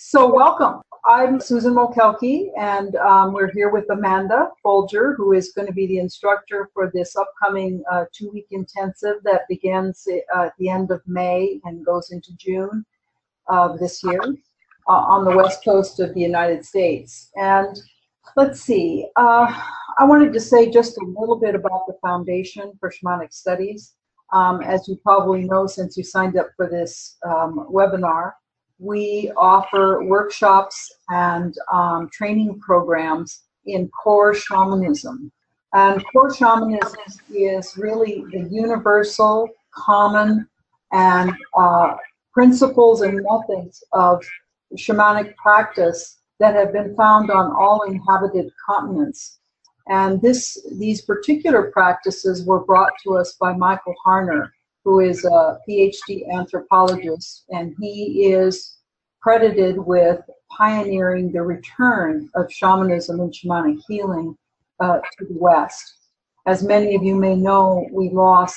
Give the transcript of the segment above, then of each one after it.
So welcome. I'm Susan Mokelke, and we're here with Amanda Folger, who is going to be the instructor for this upcoming 2-week intensive that begins at the end of May and goes into June of this year on the west coast of the United States. And let's see, I wanted to say just a little bit about the Foundation for Shamanic Studies. As you probably know, since you signed up for this webinar, we offer workshops and training programs in core shamanism. And core shamanism is really the universal, common, and principles and methods of shamanic practice that have been found on all inhabited continents. And these particular practices were brought to us by Michael Harner, who is a PhD anthropologist, and he is credited with pioneering the return of shamanism and shamanic healing to the West. As many of you may know, we lost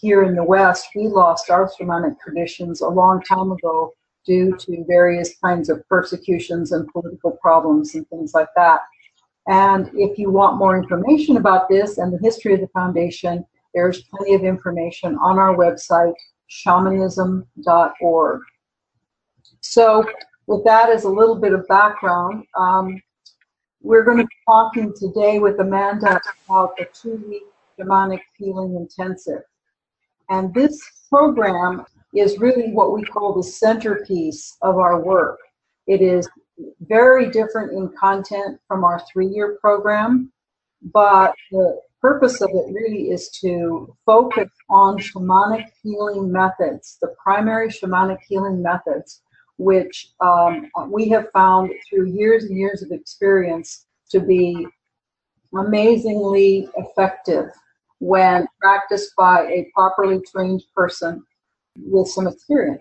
our shamanic traditions a long time ago due to various kinds of persecutions and political problems and things like that. And if you want more information about this and the history of the Foundation, there's plenty of information on our website, shamanism.org. So with that as a little bit of background, we're going to be talking today with Amanda about the 2-week shamanic healing intensive. And this program is really what we call the centerpiece of our work. It is very different in content from our 3-year program, but the purpose of it really is to focus on shamanic healing methods, the primary shamanic healing methods, which we have found through years and years of experience to be amazingly effective when practiced by a properly trained person with some experience.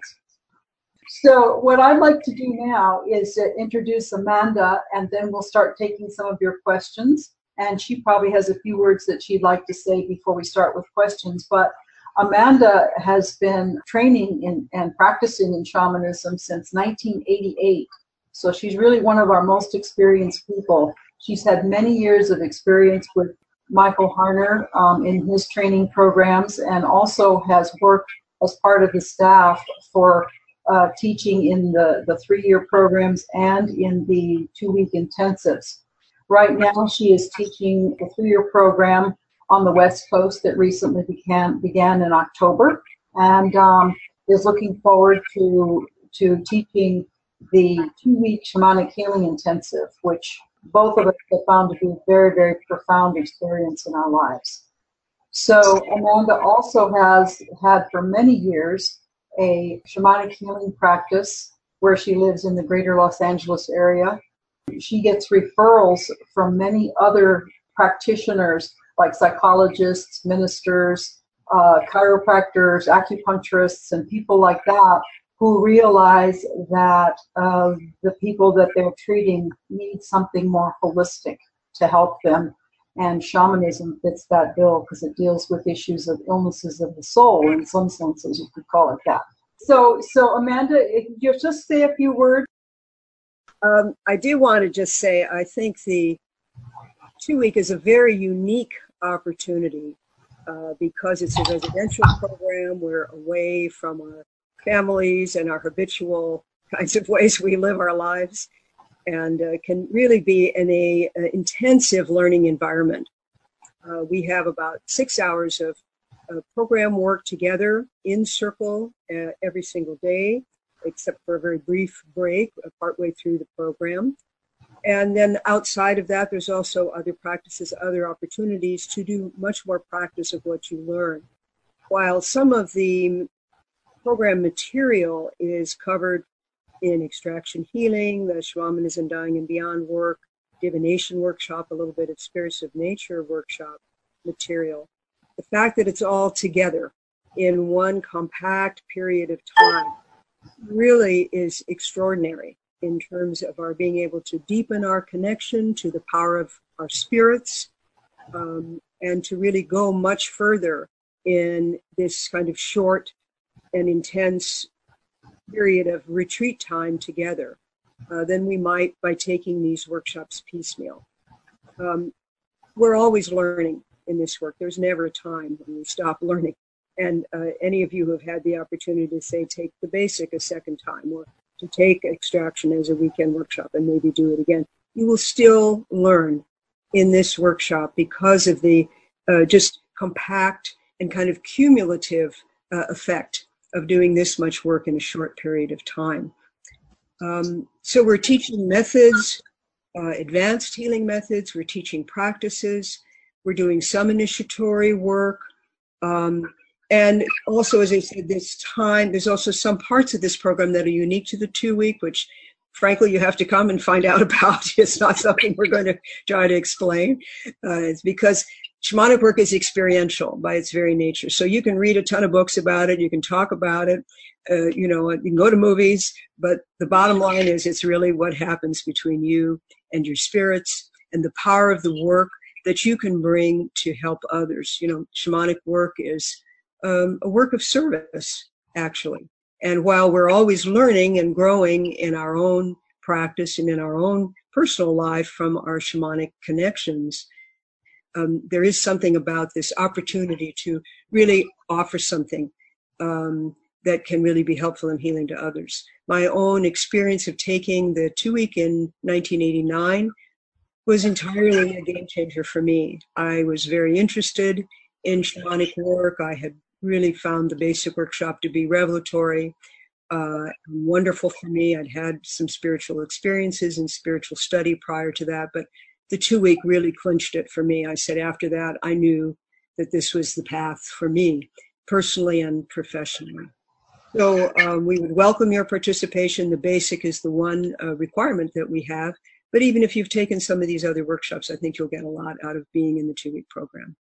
So what I'd like to do now is to introduce Amanda, and then we'll start taking some of your questions. And she probably has a few words that she'd like to say before we start with questions. But Amanda has been training and practicing in shamanism since 1988. So she's really one of our most experienced people. She's had many years of experience with Michael Harner in his training programs, and also has worked as part of the staff for teaching in the 3-year programs and in the 2-week intensives. Right now she is teaching a 3-year program on the West Coast that recently began in October, and is looking forward to teaching the 2-week shamanic healing intensive, which both of us have found to be a very, very profound experience in our lives. So Amanda also has had for many years a shamanic healing practice where she lives in the greater Los Angeles area. She gets referrals from many other practitioners like psychologists, ministers, chiropractors, acupuncturists, and people like that who realize that the people that they're treating need something more holistic to help them. And shamanism fits that bill because it deals with issues of illnesses of the soul, in some senses, you could call it that. So Amanda, if you just say a few words. I do want to just say, I think the 2-week is a very unique opportunity because it's a residential program. We're away from our families and our habitual kinds of ways we live our lives, and can really be in a intensive learning environment. We have about 6 hours of program work together in circle every single day, except for a very brief break partway through the program. And then outside of that, there's also other practices, other opportunities to do much more practice of what you learn. While some of the program material is covered in extraction healing, the shamanism, dying and beyond work, divination workshop, a little bit of spirits of nature workshop material. The fact that it's all together in one compact period of time really is extraordinary in terms of our being able to deepen our connection to the power of our spirits, and to really go much further in this kind of short and intense period of retreat time together. than we might by taking these workshops piecemeal. We're always learning in this work. There's never a time when we stop learning. And any of you who have had the opportunity to, say, take the basic a second time, or to take extraction as a weekend workshop and maybe do it again, you will still learn in this workshop because of the just compact and kind of cumulative effect of doing this much work in a short period of time. So we're teaching methods, advanced healing methods, we're teaching practices, we're doing some initiatory work, and also, as I said, this time, there's also some parts of this program that are unique to the 2-week, which frankly, you have to come and find out about. It's not something we're going to try to explain. It's because shamanic work is experiential by its very nature. So you can read a ton of books about it. You can talk about it. You know, you can go to movies. But the bottom line is it's really what happens between you and your spirits and the power of the work that you can bring to help others. You know, shamanic work is a work of service, actually. And while we're always learning and growing in our own practice and in our own personal life from our shamanic connections, there is something about this opportunity to really offer something that can really be helpful and healing to others. My own experience of taking the 2-week in 1989 was entirely a game changer for me. I was very interested in shamanic work. I had really found the basic workshop to be revelatory, wonderful for me. I'd had some spiritual experiences and spiritual study prior to that, but the 2-week really clinched it for me. I said after that, I knew that this was the path for me, personally and professionally. So we would welcome your participation. The basic is the one requirement that we have, but even if you've taken some of these other workshops, I think you'll get a lot out of being in the 2-week program.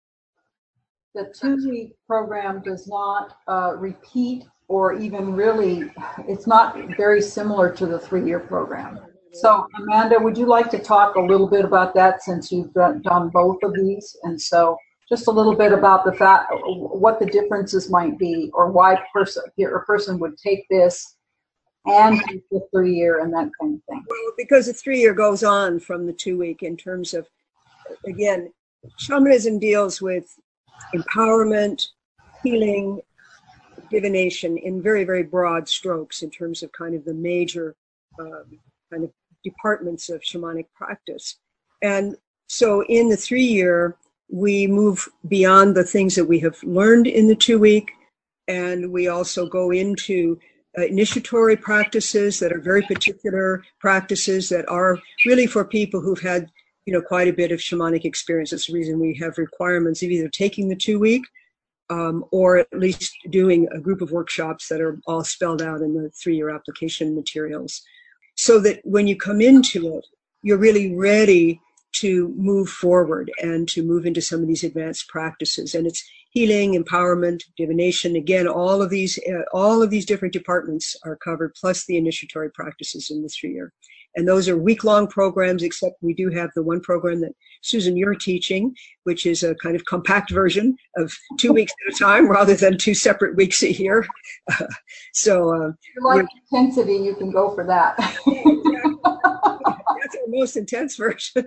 The 2-week program does not repeat or even really, it's not very similar to the 3-year program. So Amanda, would you like to talk a little bit about that since you've done both of these? And so just a little bit about the fact, what the differences might be, or why a person would take this and the 3-year and that kind of thing. Well, because the 3-year goes on from the 2-week in terms of, again, shamanism deals with empowerment, healing, divination in very, very broad strokes in terms of kind of the major kind of departments of shamanic practice. And so in the 3-year, we move beyond the things that we have learned in the 2-week, and we also go into initiatory practices that are very particular practices that are really for people who've had, you know, quite a bit of shamanic experience. That's the reason we have requirements of either taking the 2-week or at least doing a group of workshops that are all spelled out in the 3-year application materials, so that when you come into it, you're really ready to move forward and to move into some of these advanced practices. And it's healing, empowerment, divination. Again, all of these different departments are covered, plus the initiatory practices in the 3-year. And those are week-long programs, except we do have the one program that, Susan, you're teaching, which is a kind of compact version of 2 weeks at a time rather than 2 separate weeks a year. So if you like intensity, you can go for that. That's our most intense version.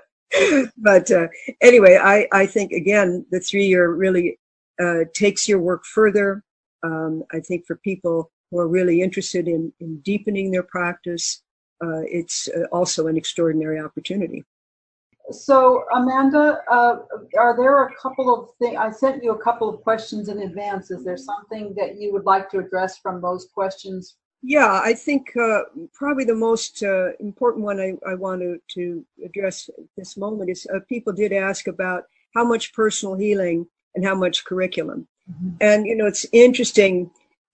But anyway, I think, again, the 3-year really takes your work further. I think for people who are really interested in deepening their practice, it's also an extraordinary opportunity. So Amanda, are there a couple of things, I sent you a couple of questions in advance. Is there something that you would like to address from those questions? Yeah, I think probably the most important one I want to address at this moment is people did ask about how much personal healing and how much curriculum. Mm-hmm. And, you know, it's interesting.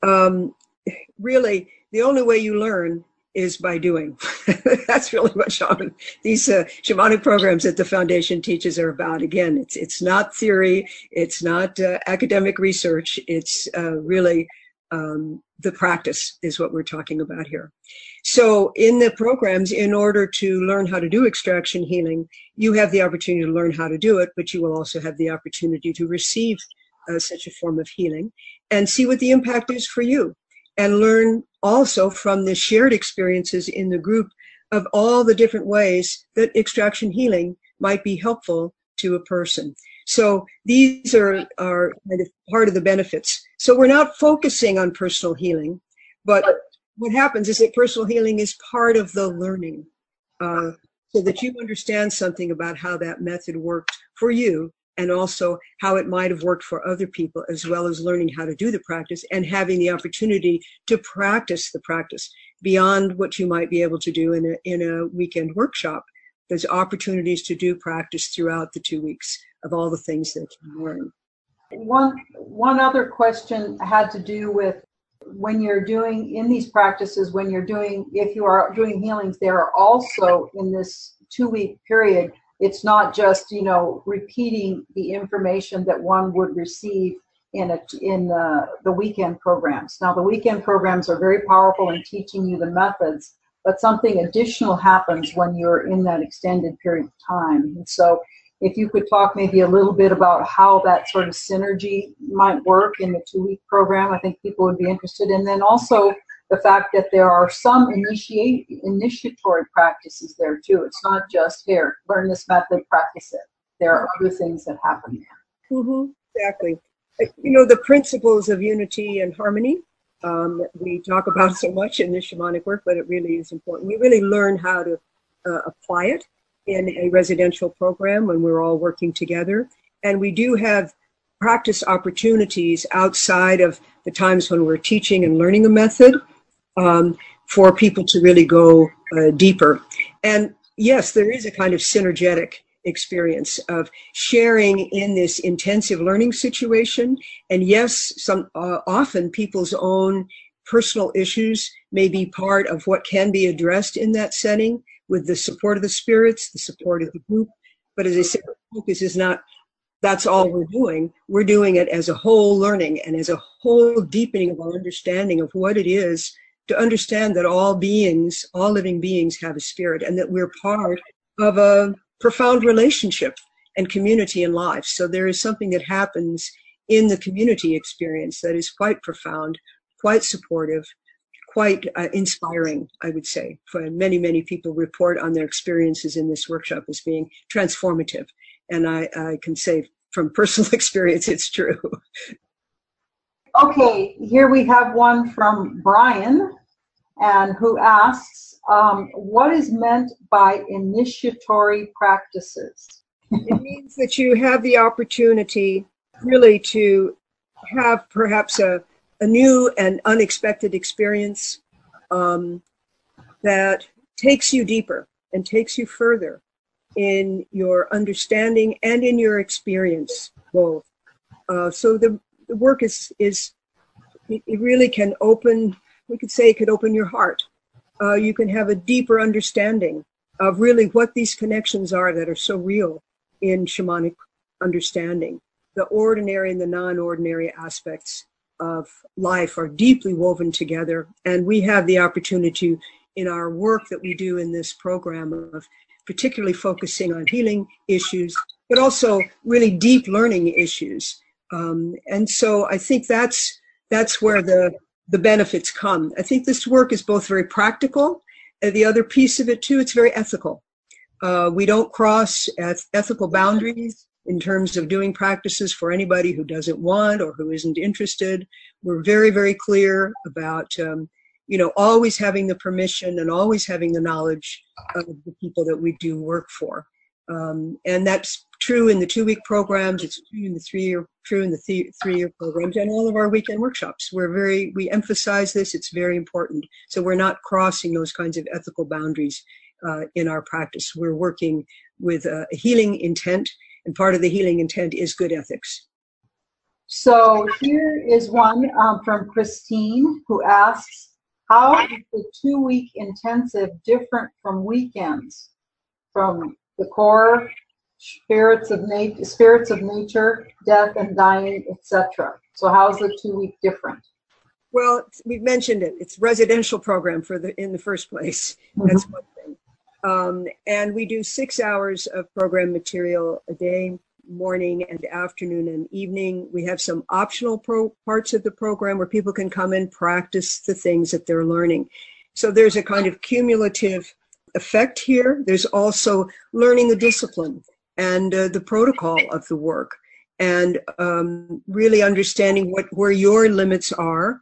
Really, the only way you learn is by doing. That's really what these shamanic programs that the foundation teaches are about. Again, it's not theory, it's not academic research, it's really the practice is what we're talking about here. So in the programs, in order to learn how to do extraction healing, you have the opportunity to learn how to do it, but you will also have the opportunity to receive such a form of healing and see what the impact is for you. and learn also from the shared experiences in the group of all the different ways that extraction healing might be helpful to a person. So these are kind of part of the benefits. So we're not focusing on personal healing, but what happens is that personal healing is part of the learning, so that you understand something about how that method worked for you, and also how it might have worked for other people, as well as learning how to do the practice and having the opportunity to practice the practice beyond what you might be able to do in a weekend workshop. There's opportunities to do practice throughout the 2 weeks of all the things that you learn. One other question had to do with when you're doing in these practices, if you are doing healings, there are also in this 2-week period, it's not just, repeating the information that one would receive in the weekend programs. Now, the weekend programs are very powerful in teaching you the methods, but something additional happens when you're in that extended period of time. And so if you could talk maybe a little bit about how that sort of synergy might work in the 2-week program, I think people would be interested. And then also the fact that there are some initiatory practices there too. It's not just, here, learn this method, practice it. There are other things that happen there. Mm-hmm. Exactly. The principles of unity and harmony that we talk about so much in this shamanic work, but it really is important. We really learn how to apply it in a residential program when we're all working together. And we do have practice opportunities outside of the times when we're teaching and learning a method for people to really go deeper. And yes, there is a kind of synergetic experience of sharing in this intensive learning situation. And yes, often people's own personal issues may be part of what can be addressed in that setting with the support of the spirits, the support of the group. But as I said, the focus is not, that's all we're doing. We're doing it as a whole learning and as a whole deepening of our understanding of what it is to understand that all beings, all living beings have a spirit, and that we're part of a profound relationship and community in life. So there is something that happens in the community experience that is quite profound, quite supportive, quite inspiring, I would say. For many, many people report on their experiences in this workshop as being transformative. And I can say from personal experience, it's true. Okay, here we have one from Brian, and who asks, what is meant by initiatory practices? It means that you have the opportunity really to have perhaps a new and unexpected experience that takes you deeper and takes you further in your understanding and in your experience both. So the work it really can open, we could say it could open your heart. You can have a deeper understanding of really what these connections are that are so real in shamanic understanding. The ordinary and the non-ordinary aspects of life are deeply woven together, and we have the opportunity in our work that we do in this program of particularly focusing on healing issues, but also really deep learning issues. And so I think that's where the benefits come. I think this work is both very practical, and the other piece of it too, it's very ethical. We don't cross ethical boundaries in terms of doing practices for anybody who doesn't want or who isn't interested. We're very, very clear about, always having the permission and always having the knowledge of the people that we do work for. And that's true in the 2-week programs. It's true in the 3-year programs and all of our weekend workshops. We emphasize this. It's very important. So we're not crossing those kinds of ethical boundaries in our practice. We're working with a healing intent, and part of the healing intent is good ethics. So here is one from Christine, who asks, how is the 2-week intensive different from weekends? From the core, spirits of nature, death and dying, etc. So how is the 2-week different? Well, we've mentioned it. It's a residential program in the first place. That's one thing. And we do 6 hours of program material a day. morning and afternoon and evening. We have some optional parts of the program where people can come and practice the things that they're learning. So there's a kind of cumulative effect here. There's also learning the discipline and the protocol of the work, and really understanding where your limits are.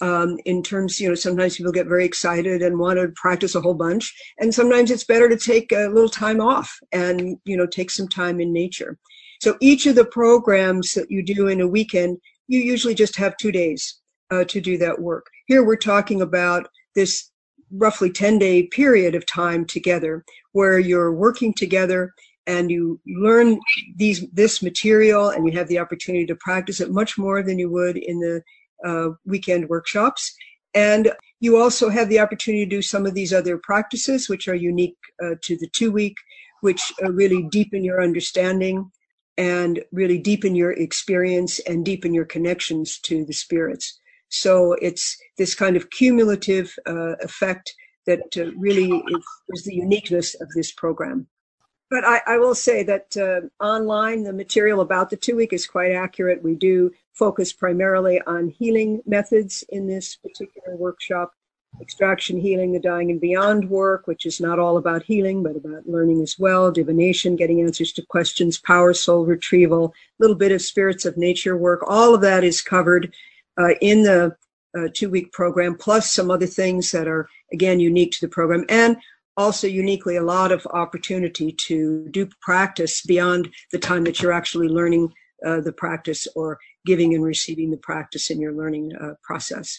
In terms, sometimes people get very excited and want to practice a whole bunch, and sometimes it's better to take a little time off and, take some time in nature. So each of the programs that you do in a weekend, you usually just have 2 days to do that work. Here we're talking about this roughly 10-day period of time together where you're working together and you learn this material, and you have the opportunity to practice it much more than you would in the weekend workshops. And you also have the opportunity to do some of these other practices, which are unique to the 2-week, which really deepen your understanding and really deepen your experience and deepen your connections to the spirits. So it's this kind of cumulative effect that really is the uniqueness of this program. But I will say that online, the material about the 2-week is quite accurate. We do focus primarily on healing methods in this particular workshop. Extraction healing, the dying and beyond work, which is not all about healing, but about learning as well. Divination, getting answers to questions, power, soul retrieval, a little bit of spirits of nature work. All of that is covered in the 2-week program, plus some other things that are, again, unique to the program. And also uniquely a lot of opportunity to do practice beyond the time that you're actually learning the practice or giving and receiving the practice in your learning process.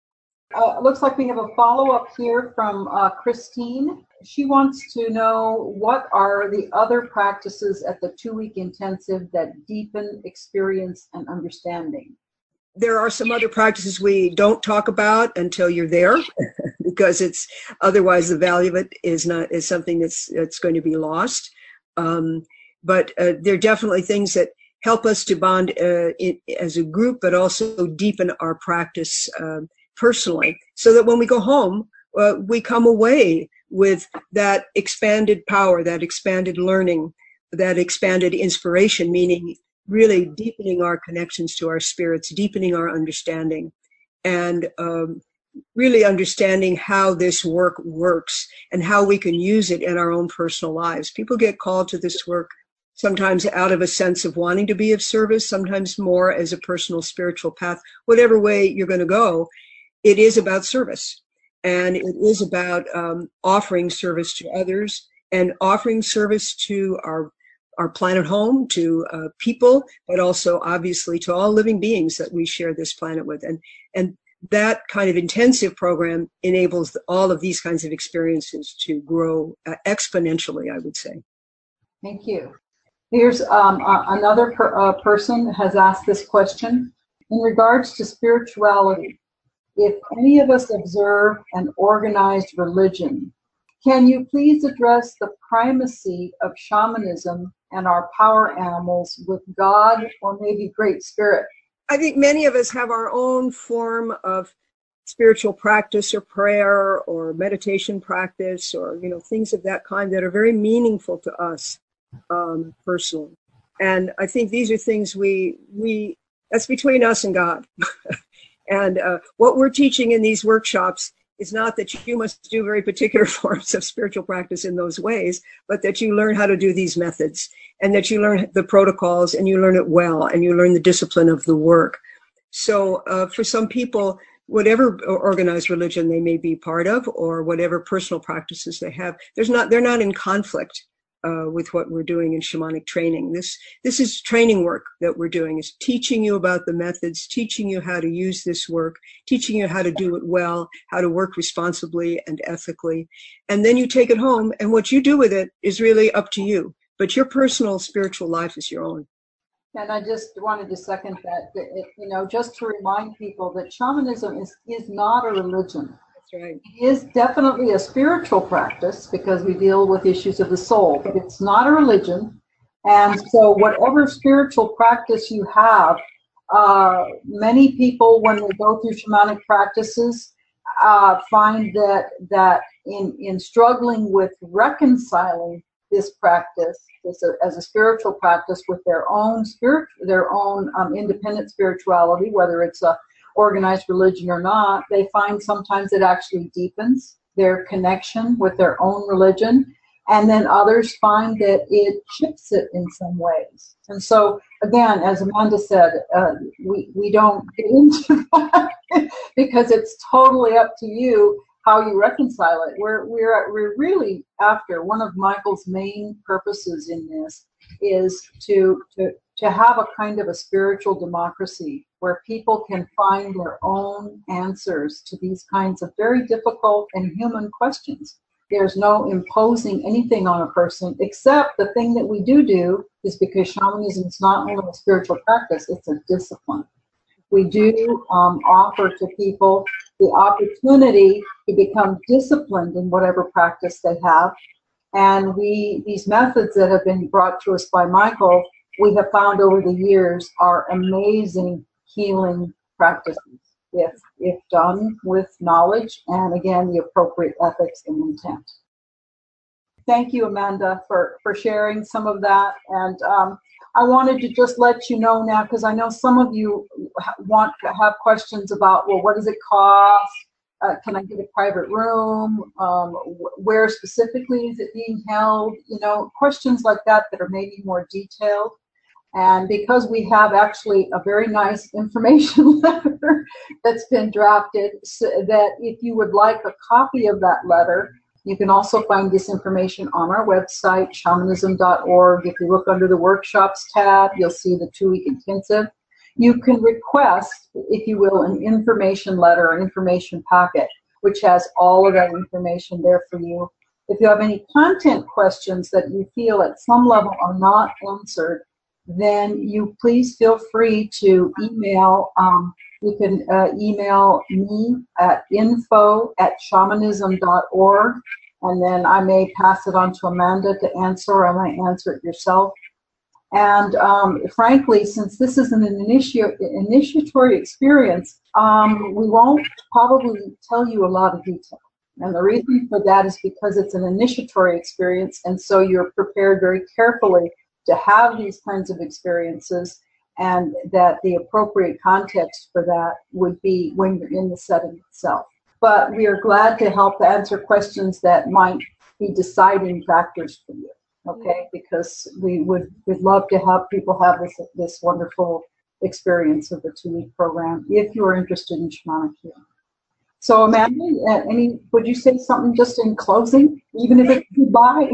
Looks like we have a follow-up here from Christine. She wants to know, what are the other practices at the 2-week intensive that deepen experience and understanding? There are some other practices we don't talk about until you're there, because it's otherwise the value of it is something that's going to be lost. But there are definitely things that help us to bond as a group, but also deepen our practice personally, so that when we go home, we come away with that expanded power, that expanded learning, that expanded inspiration, meaning really deepening our connections to our spirits, deepening our understanding, and really understanding how this work works and how we can use it in our own personal lives. People get called to this work sometimes out of a sense of wanting to be of service, sometimes more as a personal spiritual path. Whatever way you're going to go, it is about service. And it is about offering service to others and offering service to our planet home, to people, but also obviously to all living beings that we share this planet with. And that kind of intensive program enables all of these kinds of experiences to grow exponentially, I would say. Thank you. Here's another person has asked this question. In regards to spirituality, if any of us observe an organized religion, can you please address the primacy of shamanism and our power animals with God or maybe Great Spirit? I think many of us have our own form of spiritual practice or prayer or meditation practice or, things of that kind that are very meaningful to us personally. And I think these are things that's between us and God. And what we're teaching in these workshops is not that you must do very particular forms of spiritual practice in those ways, but that you learn how to do these methods and that you learn the protocols and you learn it well and you learn the discipline of the work. So for some people, whatever organized religion they may be part of or whatever personal practices they have, they're not in conflict with what we're doing in shamanic training. This is training work that we're doing, is teaching you about the methods, teaching you how to use this work, teaching you how to do it well, how to work responsibly and ethically. And then you take it home, and what you do with it is really up to you. But your personal spiritual life is your own. And I just wanted to second that, just to remind people that shamanism is not a religion. Right. It is definitely a spiritual practice because we deal with issues of the soul, but it's not a religion. And so whatever spiritual practice you have, many people, when they go through shamanic practices, find that in struggling with reconciling this practice as a spiritual practice with their own independent spirituality, whether it's a organized religion or not, they find sometimes it actually deepens their connection with their own religion. And then others find that it chips it in some ways. And so, again, as Amanda said, we don't get into that because it's totally up to you how you reconcile it. We're really after one of Michael's main purposes in this is to have a kind of a spiritual democracy where people can find their own answers to these kinds of very difficult and human questions. There's no imposing anything on a person, except the thing that we do is because shamanism is not only a spiritual practice, it's a discipline. We do offer to people the opportunity to become disciplined in whatever practice they have. And these methods that have been brought to us by Michael, we have found over the years are amazing healing practices if done with knowledge and, again, the appropriate ethics and intent. Thank you, Amanda, for sharing some of that. And I wanted to just let you know now, because I know some of you want to have questions about, well, what does it cost? Can I get a private room? Where specifically is it being held? You know, questions like that are maybe more detailed. And because we have actually a very nice information letter that's been drafted, so that if you would like a copy of that letter, you can also find this information on our website, shamanism.org. If you look under the workshops tab, you'll see the 2-week intensive. You can request, if you will, an information letter, an information packet, which has all of that information there for you. If you have any content questions that you feel at some level are not answered, then you please feel free to email. You can email me at info@shamanism.org, and then I may pass it on to Amanda to answer, or I might answer it yourself. And frankly, since this is an initiatory experience, we won't probably tell you a lot of detail. And the reason for that is because it's an initiatory experience, and so you're prepared very carefully to have these kinds of experiences, and that the appropriate context for that would be when you're in the setting itself. But we are glad to help answer questions that might be deciding factors for you, okay? Because we'd love to have people have this wonderful experience of the 2-week program if you're interested in shamanic healing. So Amanda, would you say something just in closing, even if it's goodbye?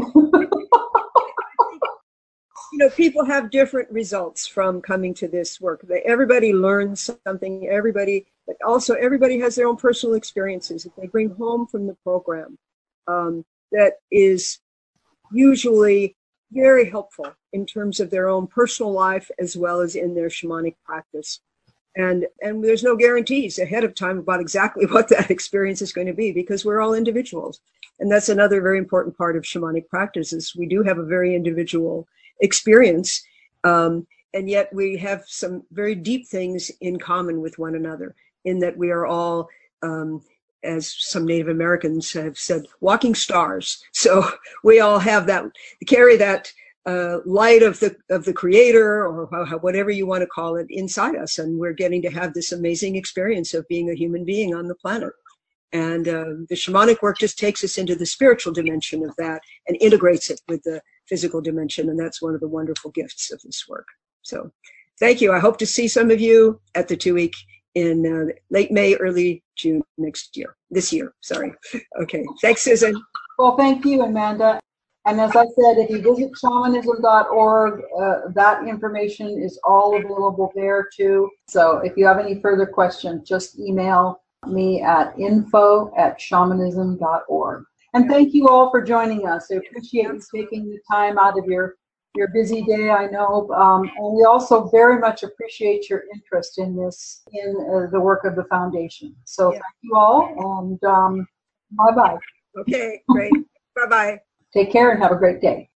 You know, people have different results from coming to this work. Everybody learns something, but also everybody has their own personal experiences that they bring home from the program that is usually very helpful in terms of their own personal life as well as in their shamanic practice. And there's no guarantees ahead of time about exactly what that experience is going to be, because we're all individuals. And that's another very important part of shamanic practice, is we do have a very individual experience, and yet we have some very deep things in common with one another, in that we are all, as some Native Americans have said, walking stars. So we all have that, carry that light of the Creator, or whatever you want to call it, inside us, and we're getting to have this amazing experience of being a human being on the planet. And the shamanic work just takes us into the spiritual dimension of that and integrates it with the physical dimension. And that's one of the wonderful gifts of this work. So thank you. I hope to see some of you at the 2-week in late May, early June this year. Sorry. Okay. Thanks, Susan. Well, thank you, Amanda. And as I said, if you visit shamanism.org, that information is all available there too. So if you have any further questions, just email me at info@shamanism.org. And thank you all for joining us. I appreciate you taking the time out of your busy day, I know. And we also very much appreciate your interest in this, in the work of the foundation. So thank you all, and bye-bye. Okay, great. Bye-bye. Take care and have a great day.